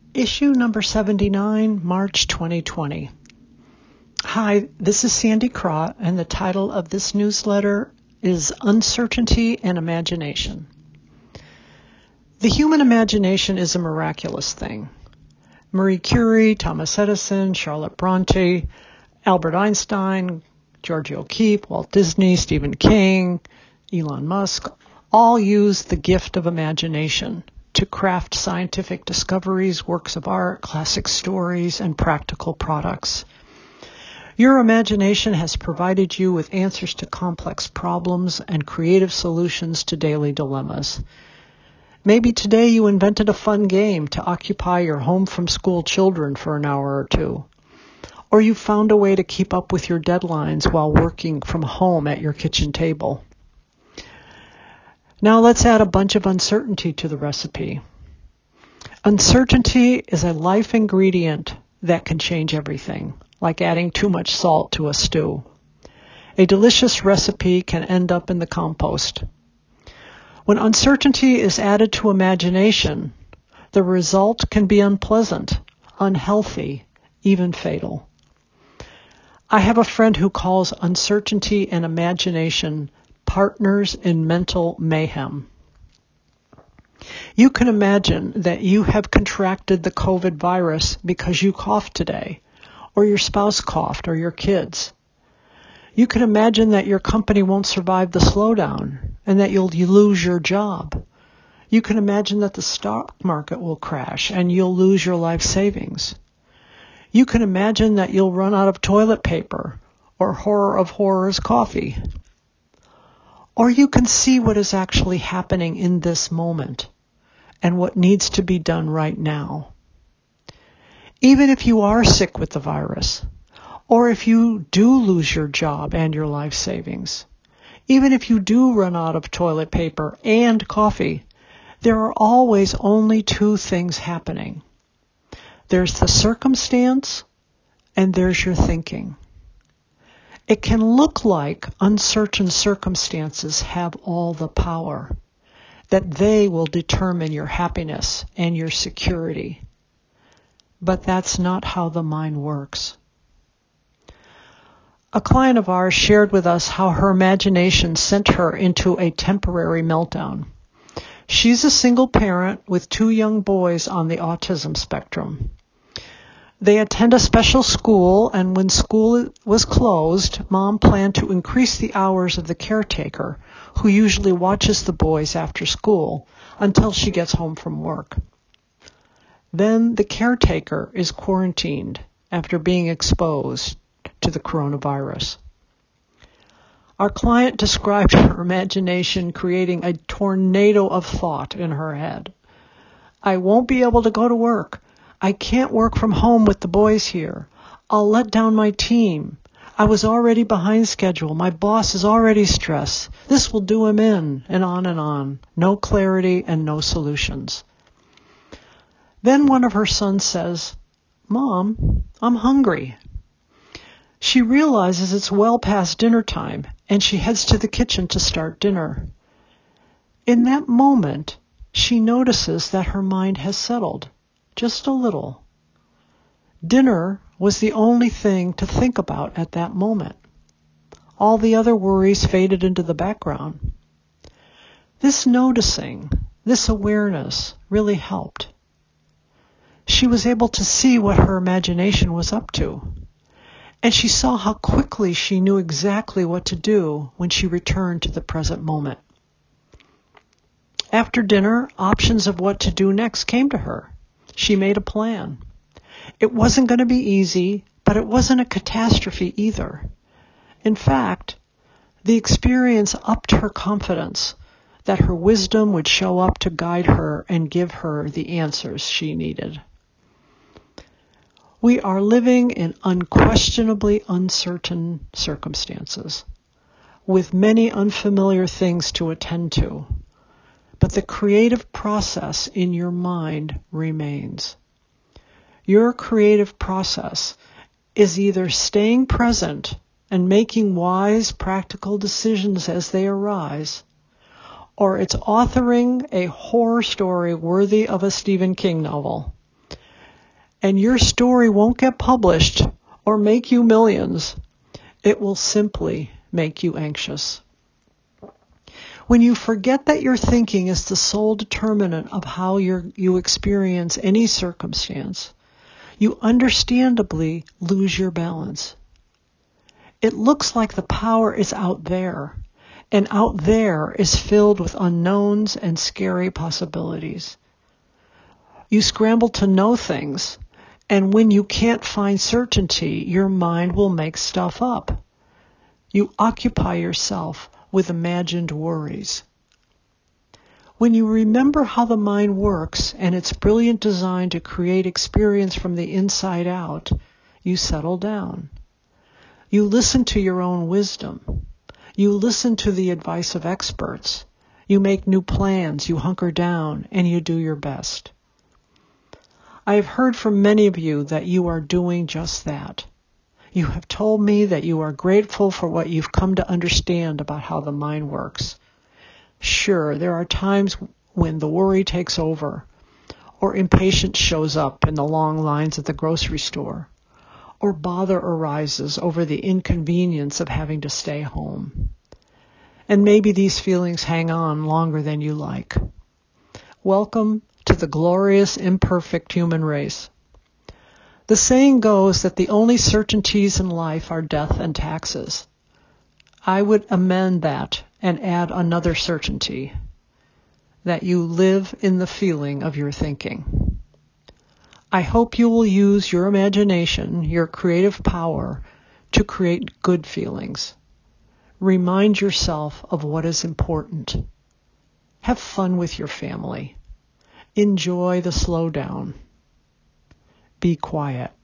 Issue number 79, March 2020. Hi, this is Sandy Crott, and the title of this newsletter is Uncertainty and Imagination. The human imagination is a miraculous thing. Marie Curie, Thomas Edison, Charlotte Bronte, Albert Einstein, George O'Keeffe, Walt Disney, Stephen King, Elon Musk, all use the gift of imagination to craft scientific discoveries, works of art, classic stories, and practical products. Your imagination has provided you with answers to complex problems and creative solutions to daily dilemmas. Maybe today you invented a fun game to occupy your home-from-school children for an hour or two. Or you found a way to keep up with your deadlines while working from home at your kitchen table. Now let's add a bunch of uncertainty to the recipe. Uncertainty is a life ingredient that can change everything, like adding too much salt to a stew. A delicious recipe can end up in the compost. When uncertainty is added to imagination, the result can be unpleasant, unhealthy, even fatal. I have a friend who calls uncertainty and imagination partners in mental mayhem. You can imagine that you have contracted the COVID virus because you coughed today, or your spouse coughed, or your kids. You can imagine that your company won't survive the slowdown, and that you'll lose your job. You can imagine that the stock market will crash, and you'll lose your life savings. You can imagine that you'll run out of toilet paper, or horror of horrors, coffee. Or you can see what is actually happening in this moment and what needs to be done right now. Even if you are sick with the virus, or if you do lose your job and your life savings, even if you do run out of toilet paper and coffee, there are always only two things happening. There's the circumstance and there's your thinking. It can look like uncertain circumstances have all the power, that they will determine your happiness and your security. But that's not how the mind works. A client of ours shared with us how her imagination sent her into a temporary meltdown. She's a single parent with 2 young boys on the autism spectrum. They attend a special school, and when school was closed, Mom planned to increase the hours of the caretaker, who usually watches the boys after school, until she gets home from work. Then the caretaker is quarantined after being exposed to the coronavirus. Our client described her imagination creating a tornado of thought in her head. I won't be able to go to work. I can't work from home with the boys here. I'll let down my team. I was already behind schedule. My boss is already stressed. This will do him in, and on and on. No clarity and no solutions. Then one of her sons says, Mom, I'm hungry. She realizes it's well past dinner time, and she heads to the kitchen to start dinner. In that moment, she notices that her mind has settled. Just a little. Dinner was the only thing to think about at that moment. All the other worries faded into the background. This noticing, this awareness really helped. She was able to see what her imagination was up to, and she saw how quickly she knew exactly what to do when she returned to the present moment. After dinner, options of what to do next came to her. She made a plan. It wasn't going to be easy, but it wasn't a catastrophe either. In fact, the experience upped her confidence that her wisdom would show up to guide her and give her the answers she needed. We are living in unquestionably uncertain circumstances, with many unfamiliar things to attend to. But the creative process in your mind remains. Your creative process is either staying present and making wise, practical decisions as they arise, or it's authoring a horror story worthy of a Stephen King novel. And your story won't get published or make you millions. It will simply make you anxious. When you forget that your thinking is the sole determinant of how you experience any circumstance, you understandably lose your balance. It looks like the power is out there, and out there is filled with unknowns and scary possibilities. You scramble to know things, and when you can't find certainty, your mind will make stuff up. You occupy yourself with imagined worries. When you remember how the mind works and its brilliant design to create experience from the inside out, you settle down. You listen to your own wisdom. You listen to the advice of experts. You make new plans, you hunker down, and you do your best. I have heard from many of you that you are doing just that. You have told me that you are grateful for what you've come to understand about how the mind works. Sure, there are times when the worry takes over, or impatience shows up in the long lines at the grocery store, or bother arises over the inconvenience of having to stay home. And maybe these feelings hang on longer than you like. Welcome to the glorious, imperfect human race. The saying goes that the only certainties in life are death and taxes. I would amend that and add another certainty, that you live in the feeling of your thinking. I hope you will use your imagination, your creative power, to create good feelings. Remind yourself of what is important. Have fun with your family. Enjoy the slowdown. Be quiet.